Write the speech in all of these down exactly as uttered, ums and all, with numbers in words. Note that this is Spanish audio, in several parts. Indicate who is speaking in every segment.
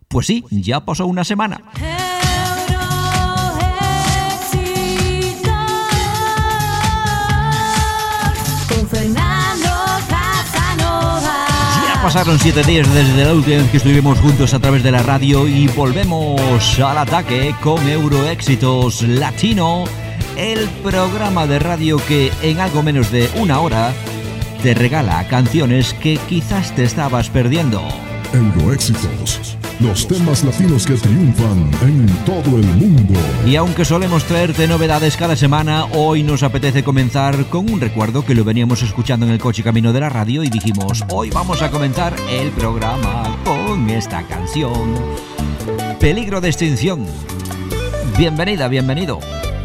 Speaker 1: Pues sí, ya pasó una semana. Pasaron siete días desde la última vez que estuvimos juntos a través de la radio y volvemos al ataque con Euroéxitos Latino, el programa de radio que en algo menos de una hora te regala canciones que quizás te estabas perdiendo.
Speaker 2: Euroéxitos, los temas latinos que triunfan en todo el mundo.
Speaker 1: Y aunque solemos traerte novedades cada semana, hoy nos apetece comenzar con un recuerdo que lo veníamos escuchando en el coche camino de la radio y dijimos, hoy vamos a comenzar el programa con esta canción. Peligro de extinción. Bienvenida, bienvenido.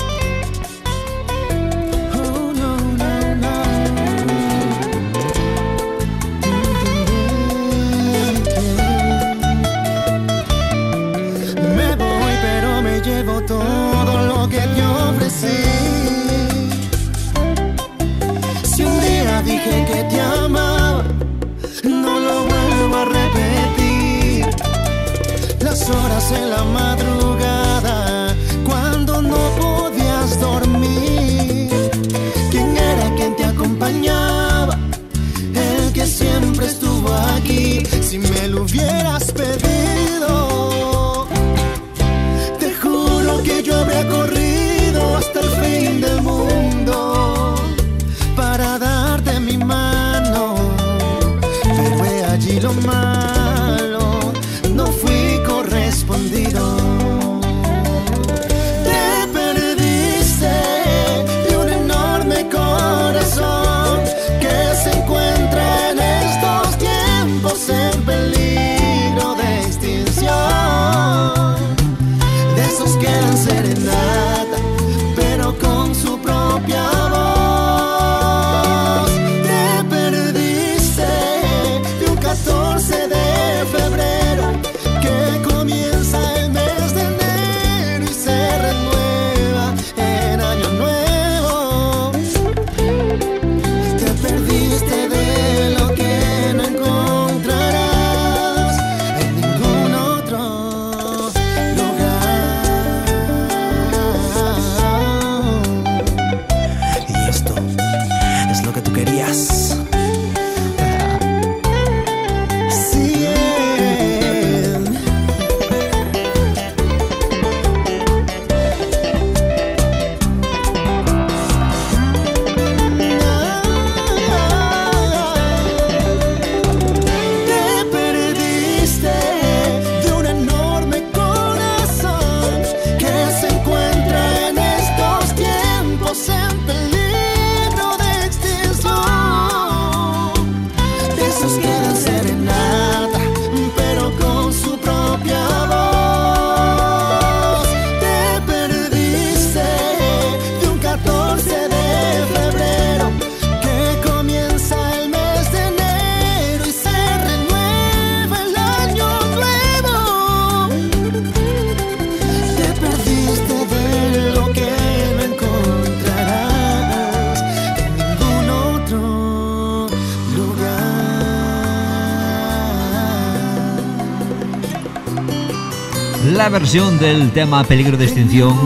Speaker 3: Si un día dije que te amaba, no lo vuelvo a repetir. Las horas en la madrugada, cuando no podías dormir. ¿Quién era quien te acompañaba? El que siempre estuvo aquí. Si me lo hubieras pedido, te juro que yo habría corrido hasta el fin del mundo para darte mi mano, pero he allí lo malo, no fui correspondido. Te perdiste de un enorme corazón que se encuentra en estos tiempos en peligro de extinción. De esos que dan serenata, pero con su propia voz. Te perdiste de un catorce de febrero que comienza el mes de enero y se renueva en año nuevo. Te perdiste de lo que no encontrarás en ningún otro lugar. Y esto es lo que tú querías. Sí, te perdiste de un enorme corazón que se encuentra en estos tiempos en peligro de extinción. De esos que dan serenata, pero con su propia voz. Te perdiste de un catorce de febrero que comienza el mes de enero y se renueva el año nuevo. Te perdiste de lo que no encontrarás en ningún otro lugar.
Speaker 1: La versión del tema Peligro de extinción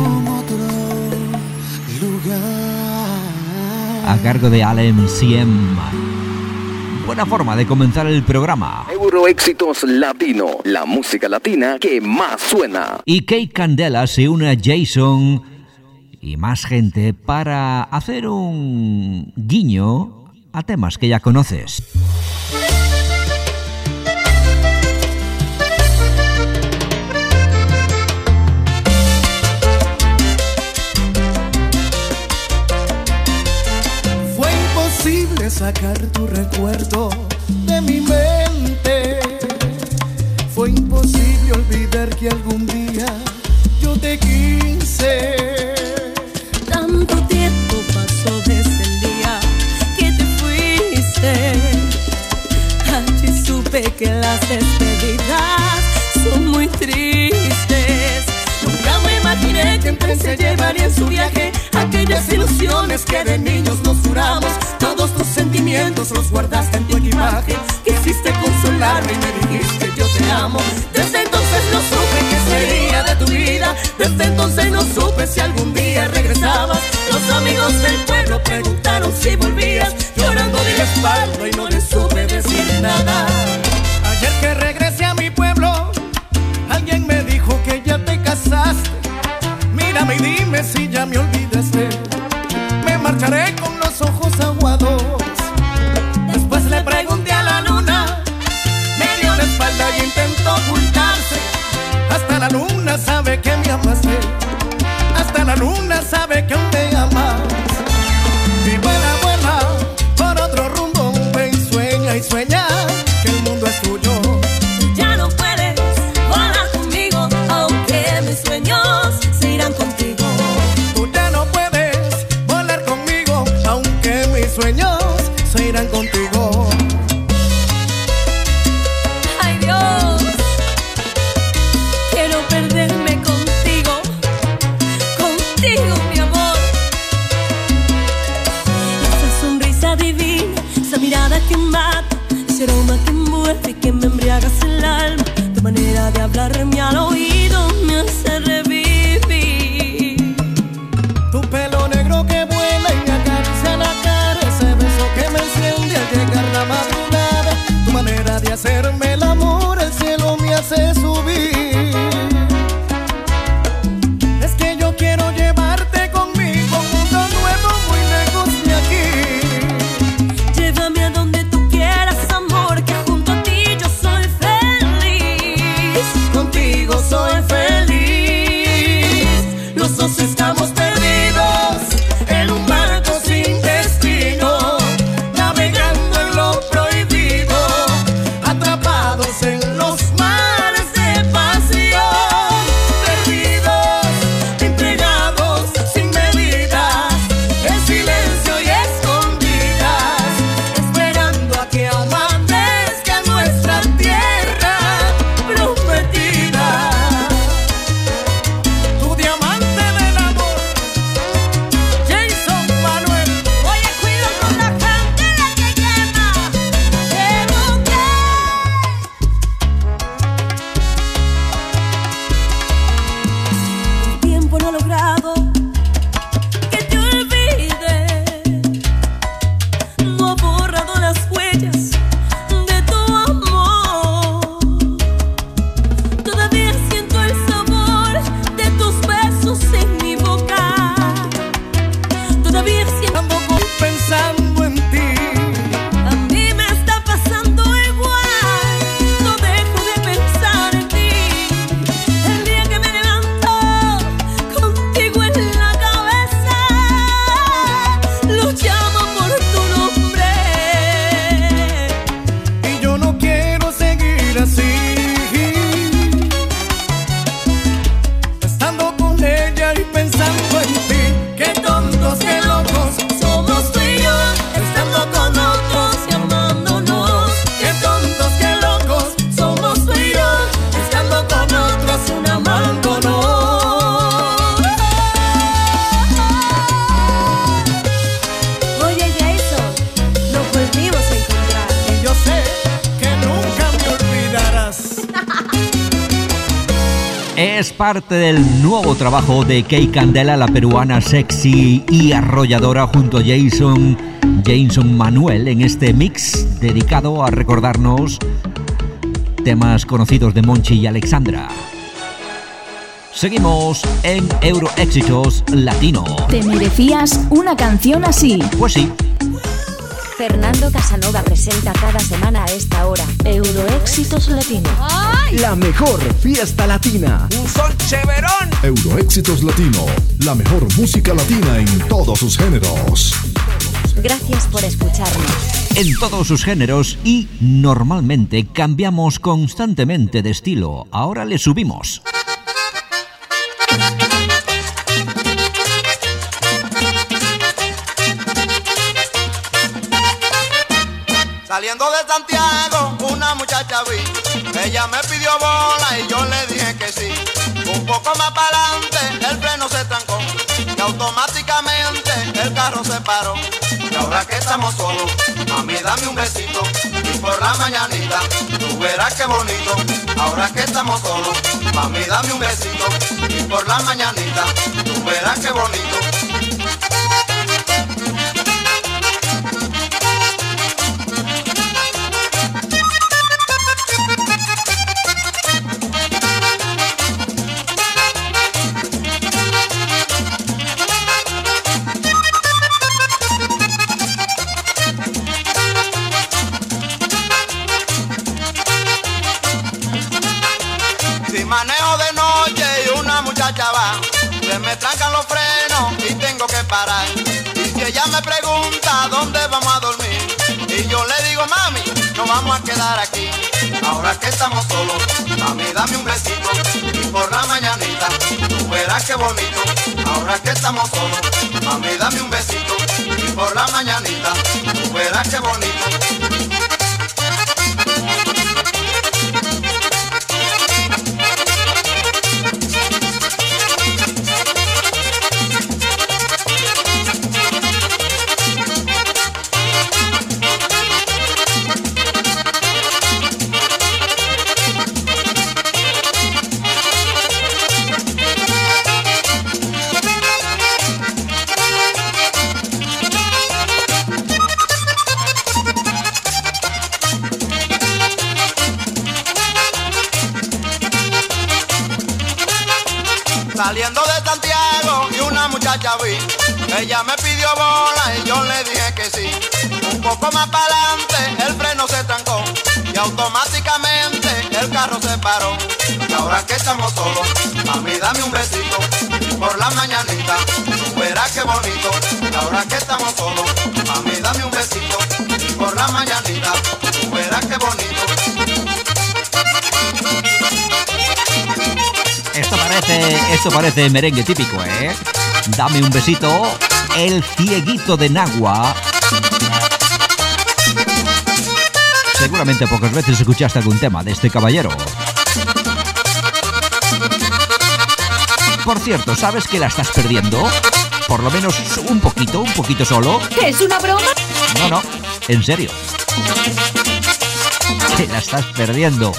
Speaker 1: a cargo de Alem Siem. Buena forma de comenzar el programa.
Speaker 4: Euroéxitos Latino, la música latina que más suena.
Speaker 1: Y Kate Candela se une a Jason y más gente para hacer un guiño a temas que ya conoces.
Speaker 3: Fue imposible sacar tu recuerdo de mi mente. Fue imposible olvidar que algún día yo te quise.
Speaker 5: Tanto tiempo pasó desde el día que te fuiste. Allí supe que las despedidas son muy tristes. Nunca me imaginé que el tren se llevaría en su viaje aquellas ilusiones que de niños nos juramos. Todos tus sentimientos los guardaste en tu equipaje. Quisiste consolarme y me dijiste yo te amo. Desde entonces no
Speaker 3: supe si algún día regresabas. Los amigos del pueblo preguntaron si volvías, llorando de la espalda y no les supe decir nada. Ayer que regresé a mi pueblo, alguien me dijo que ya te casaste. Mírame y dime si ya me olvidaste. Me marcharé con los ojos aguados. Después le pregunté a la luna, me dio la espalda y intentó ocultarse. Hasta la luna sabe que me amaste, hasta la luna sabe que aún te amas. Y vuela, vuela por otro rumbo, ven, sueña y sueña que el mundo es tuyo.
Speaker 5: Ya no puedes volar conmigo, aunque mis sueños se irán contigo.
Speaker 3: Tú ya no puedes volar conmigo, aunque mis sueños se irán contigo.
Speaker 5: Ay Dios, quiero perderme contigo, contigo mi amor. Esa sonrisa divina, esa mirada que mata, ese aroma que envuelve y que me embriagas el alma. Tu manera de hablarme al oído me hace revivir.
Speaker 3: Tu pelo negro que vuela y me acaricia la cara, ese beso que me enciende al llegar la madrugada. Tu manera de hacerme el amor, el cielo me hace subir. Es que yo quiero llevarte conmigo a un mundo nuevo muy lejos de aquí.
Speaker 5: Llévame a donde tú quieras, amor, que junto a ti yo soy feliz.
Speaker 3: Contigo soy feliz. Los dos estamos perdidos en un barco sin destino, navegando en lo prohibido, atrapados en los mares de pasión, perdidos, entregados sin medidas, en silencio y escondidas, esperando a que amanezca nuestra tierra prometida. Tu diamante del amor, Jason Manuel.
Speaker 5: Oye, cuido con la candela que quema, pero que el tiempo no ha logrado que te olvide, no ha borrado las huellas de tu amor. Todavía siento el sabor de tus besos en mi boca. Todavía siento,
Speaker 3: Ando con- pensando en ti.
Speaker 5: a mí me está pasando igual. No dejo de pensar en ti. El día que me levanto contigo en la cabeza, lo llamo por tu nombre.
Speaker 3: Y yo no quiero seguir así, estando con ella y pensando en ti. Qué tontos, qué locos
Speaker 5: Somos tú y yo, estando con otros y amándonos.
Speaker 3: Qué tontos, qué locos
Speaker 5: Somos tú y yo, estando con otros y amándonos. Oye Jason, nos volvimos a encontrar.
Speaker 3: y yo sé que nunca me olvidarás.
Speaker 1: Es parte del nuevo trabajo de Kay Candela, la peruana sexy y arrolladora, junto a Jason, Jason Manuel, en este mix dedicado a recordarnos temas conocidos de Monchi y Alexandra. Seguimos en Euroéxitos Latino.
Speaker 6: ¿Te merecías una canción así?
Speaker 1: Pues sí,
Speaker 7: Fernando Casanova presenta cada semana a esta hora Euroéxitos Latino.
Speaker 8: La mejor fiesta latina.
Speaker 9: Un sol cheverón.
Speaker 2: Euroéxitos Latino, la mejor música latina en todos sus géneros.
Speaker 7: Gracias por escucharnos.
Speaker 1: en todos sus géneros y normalmente cambiamos constantemente de estilo. Ahora le subimos.
Speaker 10: Saliendo de Santiago, una muchacha vi. Ella me pidió bola y yo le dije que sí. Un poco más para adelante, el freno se trancó y automáticamente el carro se paró. Y ahora que estamos solos, mami, dame un besito. Y por la mañanita, tú tú verás qué bonito. Ahora que estamos solos, mami dame un besito. Y por la mañanita, tú verás qué bonito. Se me trancan los frenos y tengo que parar. Y si ella me pregunta dónde vamos a dormir, y yo le digo, mami, nos vamos a quedar aquí. Ahora que estamos solos, mami dame un besito. Y por la mañanita, tú verás qué bonito. Ahora que estamos solos, mami dame un besito. Y por la mañanita, tú verás qué bonito. Saliendo de Santiago y una muchacha vi, ella me pidió bola y yo le dije que sí. Un poco más para adelante el freno se trancó y automáticamente el carro se paró. Y ahora que estamos solos, mami dame un besito. Y por la mañanita, tú verás qué bonito. Y ahora que estamos solos, mami dame un besito. Y por la mañanita, tú verás qué bonito.
Speaker 1: Esto parece, esto parece merengue típico, ¿eh? Dame un besito, el cieguito de Nagua. Seguramente pocas veces escuchaste algún tema de este caballero. Por cierto, ¿sabes que la estás perdiendo? Por lo menos un poquito, un poquito solo.
Speaker 6: ¿Es una broma?
Speaker 1: No, no, en serio. Que la estás perdiendo.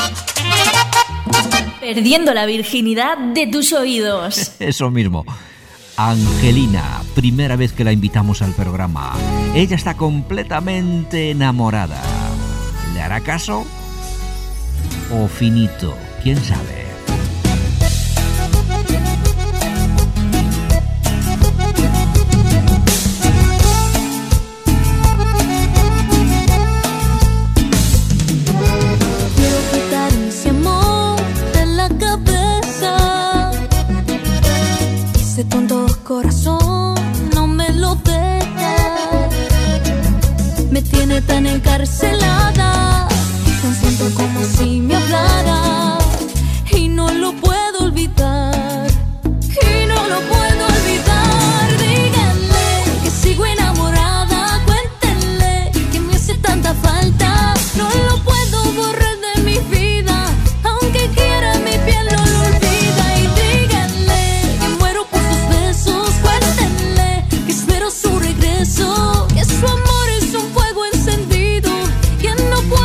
Speaker 6: Perdiendo la virginidad de tus oídos.
Speaker 1: Eso mismo. Angelina, primera vez que la invitamos al programa. Ella está completamente enamorada. ¿Le hará caso? ¿O finito? ¿Quién sabe?
Speaker 5: Corazón, no me lo dejes. Me tiene tan encarcelada, tan siento como si me hablara. Y no lo puedo olvidar, y no lo puedo olvidar. Díganle que sigo enamorada, cuéntenle que me hace tanta falta. No lo puedo borrar de mi vida, aunque quiera mi piel no lo olvida. Y díganle que muero por sus besos, cuéntenle que espero su regreso, que su amor es un fuego encendido, que no puedo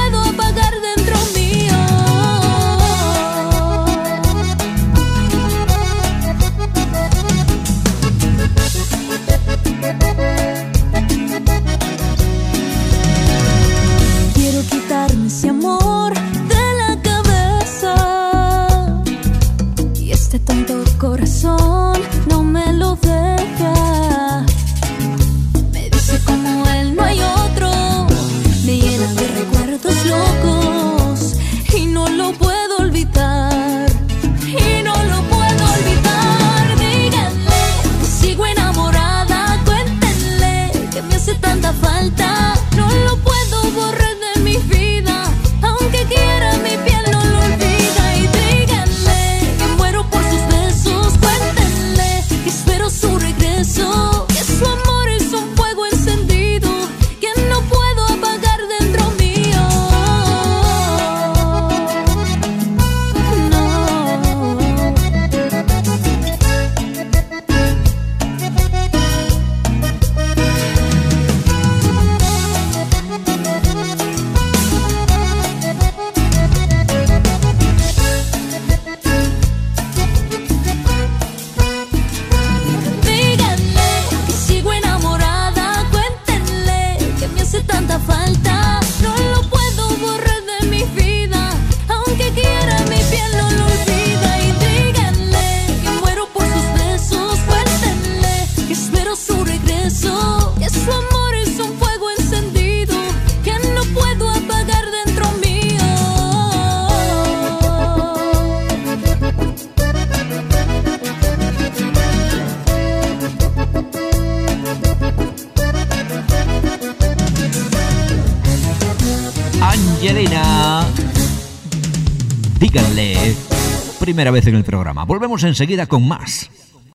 Speaker 1: Díganle. Primera vez en el programa. Volvemos enseguida con más.